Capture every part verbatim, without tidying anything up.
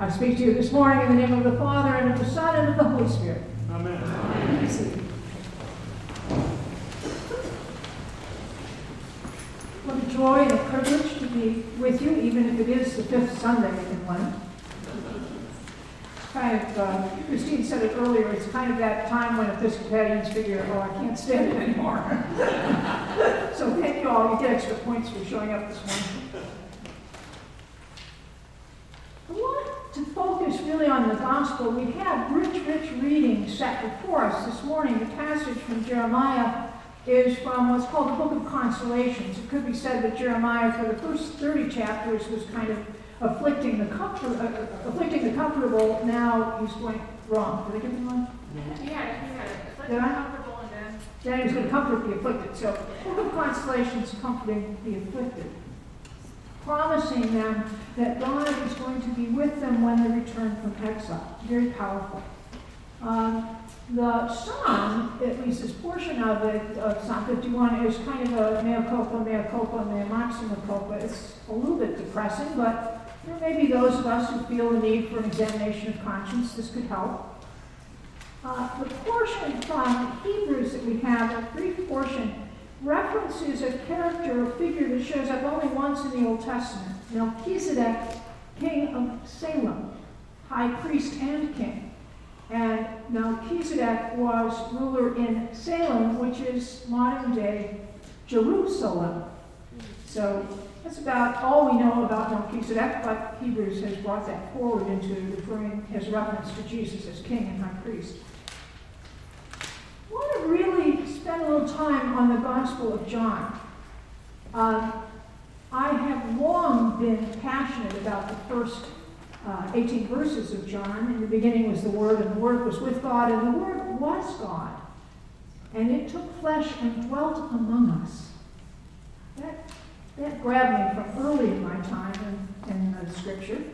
I speak to you this morning in the name of the Father, and of the Son, and of the Holy Spirit. Amen. Amen. What a joy and a privilege to be with you, even if it is the fifth Sunday in Lent. Kind of, uh, Christine said it earlier, it's kind of that time when Episcopalians figure, oh, I can't stand it anymore. So thank you all. You get extra points for showing up this morning. I want to focus really on the gospel. We have rich, rich reading set before us this morning. The passage from Jeremiah is from what's called the Book of Consolations. It could be said that Jeremiah, for the first thirty chapters, was kind of afflicting the comfort, uh, afflicting the comfortable. Now he's going wrong. Did I get the one? Yeah, yeah. Did I? Comfortable and then. Then he was going to comfort the afflicted. So, Book of Consolations, comforting the afflicted, promising them that God is going to be with them when they return from exile. Very powerful. Um, the psalm, at least this portion of it, of Psalm fifty-one, is kind of a mea culpa, mea culpa, mea maxima culpa. It's a little bit depressing, but there may be those of us who feel the need for an examination of conscience. This could help. Uh, the portion from Hebrews that we have, a brief portion, references a character or figure that shows up only once in the Old Testament. Melchizedek, king of Salem, high priest and king. And Melchizedek was ruler in Salem, which is modern-day Jerusalem. So that's about all we know about Melchizedek, but Hebrews has brought that forward into referring his reference to Jesus as king and high priest. I want to really spend a little time on the Gospel of John. Um, I have long been passionate about the first uh, eighteen verses of John. In the beginning was the Word, and the Word was with God, and the Word was God. And it took flesh and dwelt among us. That, that grabbed me from early in my time in, in the Scripture.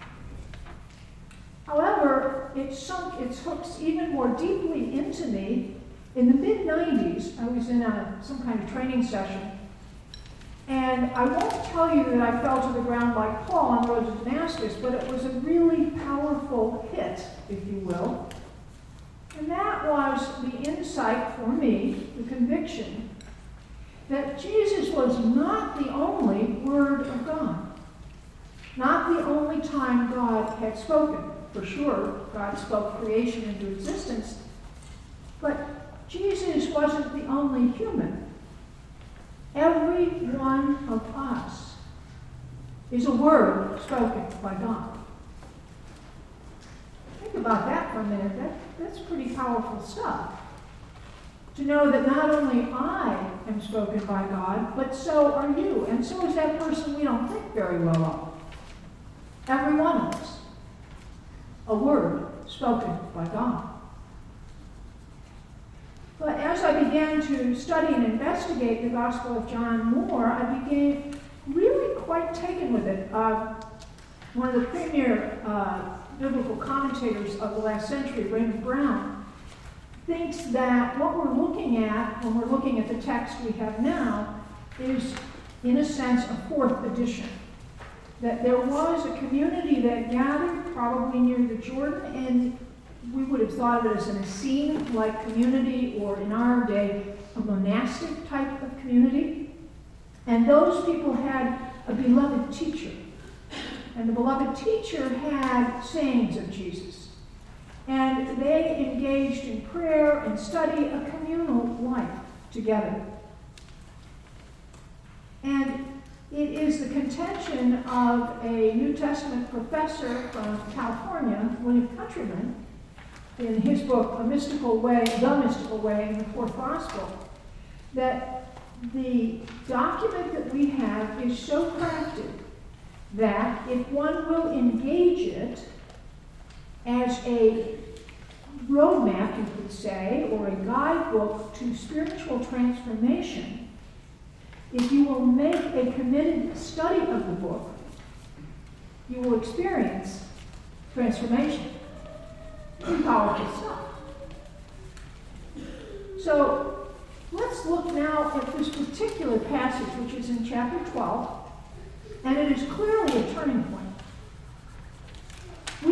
However, it sunk its hooks even more deeply into me. In the mid nineties, I was in a, some kind of training session, and I won't tell you that I fell to the ground like Paul on the road to Damascus, but it was a really powerful hit, if you will. And that was the insight for me, the conviction, that Jesus was not the only Word of God. Not the only time God had spoken. For sure, God spoke creation into existence, but Jesus wasn't the only human. Every one of us is a word spoken by God. Think about that for a minute. That, that's pretty powerful stuff. To know that not only I am spoken by God, but so are you. And so is that person we don't think very well of. Every one of us. A word spoken by God. But as I began to study and investigate the Gospel of John more, I became really quite taken with it. Uh, one of the premier uh, biblical commentators of the last century, Raymond Brown, thinks that what we're looking at when we're looking at the text we have now is, in a sense, a fourth edition. That there was a community that gathered probably near the Jordan, and we would have thought of it as an Essene-like community, or in our day, a monastic type of community. And those people had a beloved teacher. And the beloved teacher had sayings of Jesus. And they engaged in prayer and study, a communal life together. And it is the contention of a New Testament professor from California, William Countryman, in his book, A Mystical Way, The Mystical Way in the Fourth Gospel, that the document that we have is so crafted that if one will engage it as a roadmap, you could say, or a guidebook to spiritual transformation, if you will make a committed study of the book, you will experience transformation. Pretty powerful stuff. So let's look now at this particular passage, which is in chapter twelve, and it is clearly a turning point.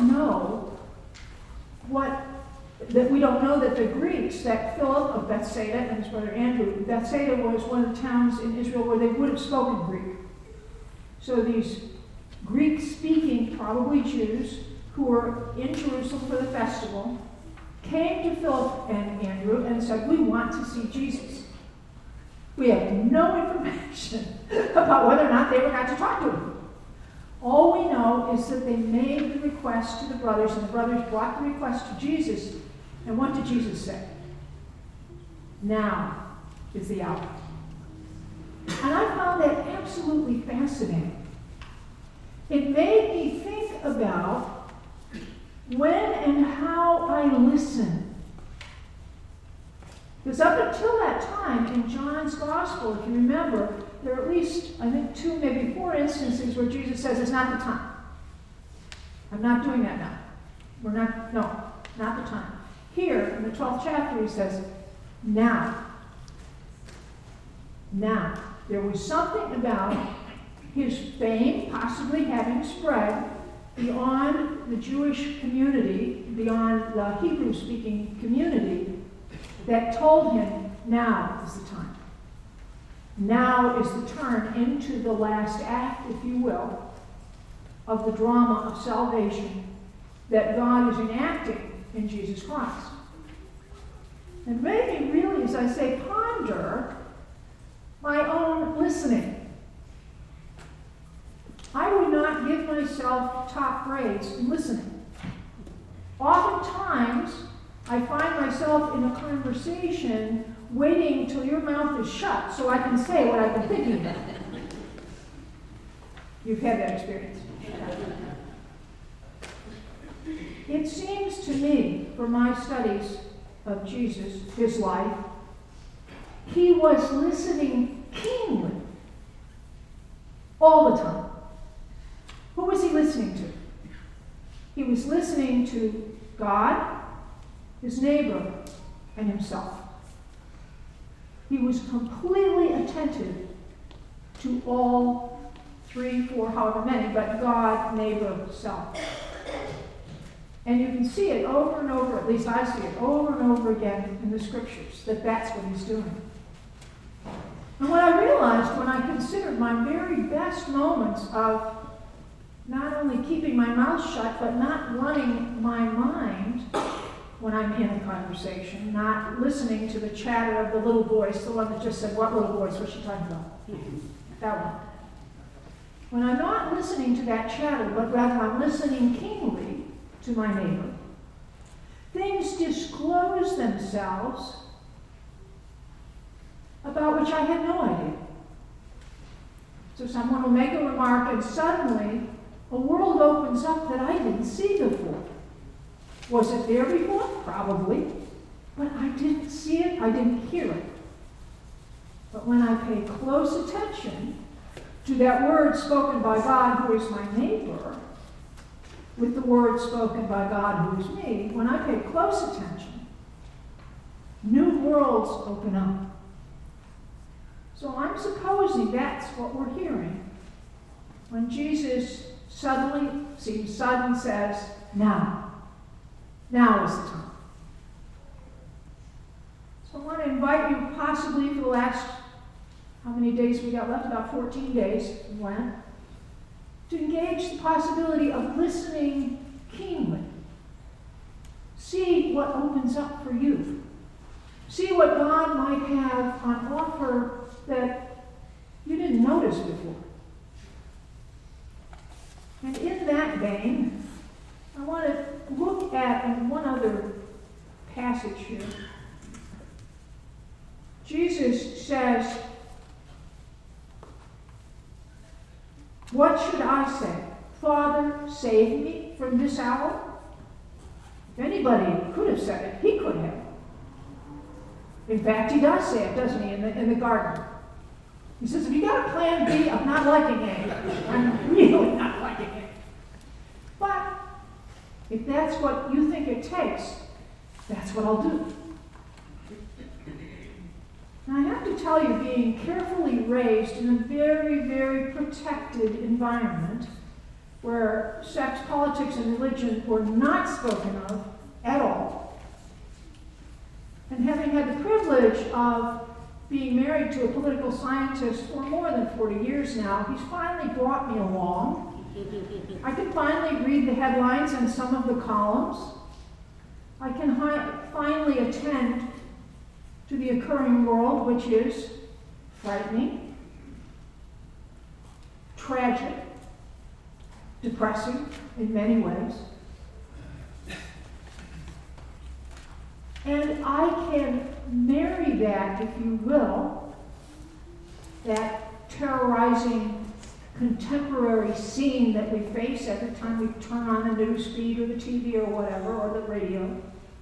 don't know what, that we don't know that the Greeks, that Philip of Bethsaida and his brother Andrew, Bethsaida was one of the towns in Israel where they would have spoken Greek. So these Greek-speaking, probably Jews, who were in Jerusalem for the festival, came to Philip and Andrew and said, we want to see Jesus. We have no information about whether or not they ever got to talk to him. All we know is that they made the request to the brothers, and the brothers brought the request to Jesus. And what did Jesus say? Now is the hour. And I found that absolutely fascinating. It made me think about when and how I listen. Because up until that time in John's Gospel, if you remember, there are at least, I think, two, maybe four instances where Jesus says, it's not the time. I'm not doing that now. We're not, no, not the time. Here, in the twelfth chapter, he says, now. Now. There was something about his fame possibly having spread beyond the Jewish community, beyond the Hebrew-speaking community, that told him, now is the time. Now is the turn into the last act, if you will, of the drama of salvation that God is enacting in Jesus Christ. And made me really, as I say, ponder my own listening. I would not give myself top grades in listening. Oftentimes, I find myself in a conversation waiting till your mouth is shut so I can say what I've been thinking about. You've had that experience. It seems to me, from my studies of Jesus, his life, he was listening keenly all the time. Who was he listening to? He was listening to God, his neighbor, and himself. He was completely attentive to all three, four, however many, but God, neighbor, self. And you can see it over and over, at least I see it over and over again in the scriptures, that that's what he's doing. And what I realized when I considered my very best moments of not only keeping my mouth shut, but not running my mind when I'm in a conversation, not listening to the chatter of the little voice, the one that just said, what little voice was she talking about? That one. When I'm not listening to that chatter, but rather I'm listening keenly to my neighbor, things disclose themselves about which I had no idea. So someone will make a remark and suddenly a world opens up that I didn't see before. Was it there before? Probably. But I didn't see it, I didn't hear it. But when I pay close attention to that word spoken by God, who is my neighbor, with the word spoken by God, who is me, when I pay close attention, new worlds open up. So I'm supposing that's what we're hearing when Jesus suddenly, seems sudden, says, now. Now is the time. So I want to invite you, possibly for the last, how many days we got left? About fourteen days, Lent, to engage the possibility of listening keenly. See what opens up for you. See what God might have on offer that you didn't notice before. And in that vein, I want to look at one other passage here. Jesus says, what should I say? Father, save me from this hour? If anybody could have said it, he could have. In fact, he does say it, doesn't he, in the, in the garden. He says, if you got a plan B, I'm not liking A. I'm really not liking it. But if that's what you think it takes, that's what I'll do. And I have to tell you, being carefully raised in a very, very protected environment, where sex, politics, and religion were not spoken of at all. And having had the privilege of being married to a political scientist for more than forty years now, he's finally brought me along. I can finally read the headlines and some of the columns. I can hi- finally attend to the occurring world, which is frightening, tragic, depressing in many ways. And I can marry that, if you will, that terrorizing contemporary scene that we face every time we turn on the news feed or the T V or whatever, or the radio.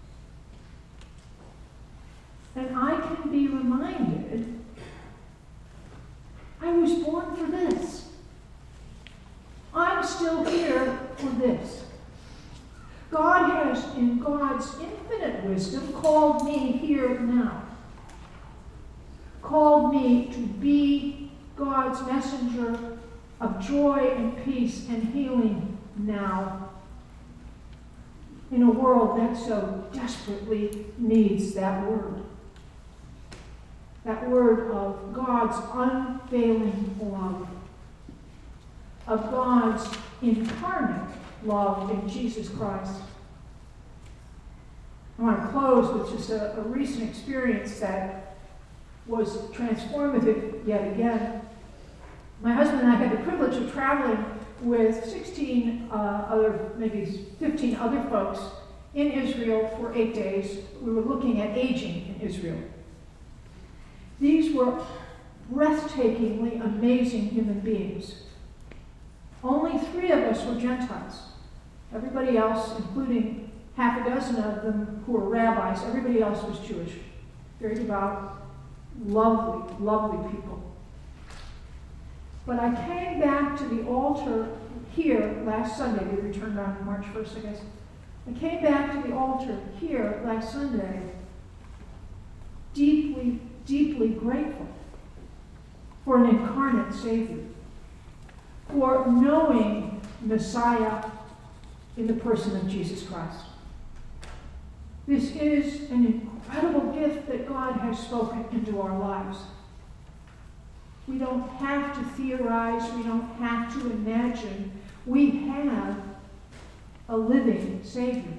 And I can be reminded, I was born for this. I'm still here for this. God has, in God's infinite wisdom, called me here now. Called me to be God's messenger of joy and peace and healing now, in a world that so desperately needs that word. That word of God's unfailing love, of God's incarnate love in Jesus Christ. I want to close with just a, a recent experience that was transformative yet again. My husband and I had the privilege of traveling with sixteen uh, other, maybe fifteen other folks in Israel for eight days. We were looking at aging in Israel. These were breathtakingly amazing human beings. Only three of us were Gentiles. Everybody else, including half a dozen of them who were rabbis, everybody else was Jewish. Very devout, lovely, lovely people. But I came back to the altar here last Sunday. We returned on March first, I guess. I came back to the altar here last Sunday deeply, deeply grateful for an incarnate Savior, for knowing Messiah in the person of Jesus Christ. This is an incredible gift that God has spoken into our lives. We don't have to theorize, we don't have to imagine. We have a living Savior.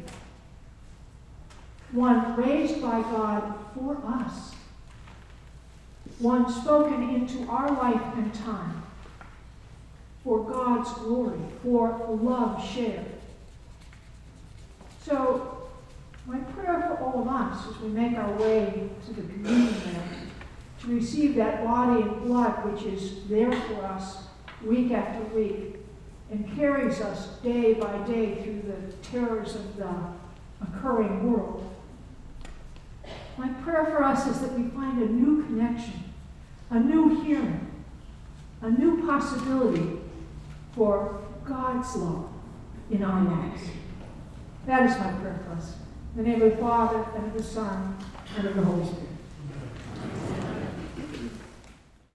One raised by God for us. One spoken into our life and time for God's glory, for love shared. So, my prayer for all of us as we make our way to the communion meal, to receive that body and blood which is there for us week after week and carries us day by day through the terrors of the occurring world. My prayer for us is that we find a new connection, a new hearing, a new possibility for God's love in our lives. That is my prayer for us. In the name of the Father, and of the Son, and of the Holy Spirit.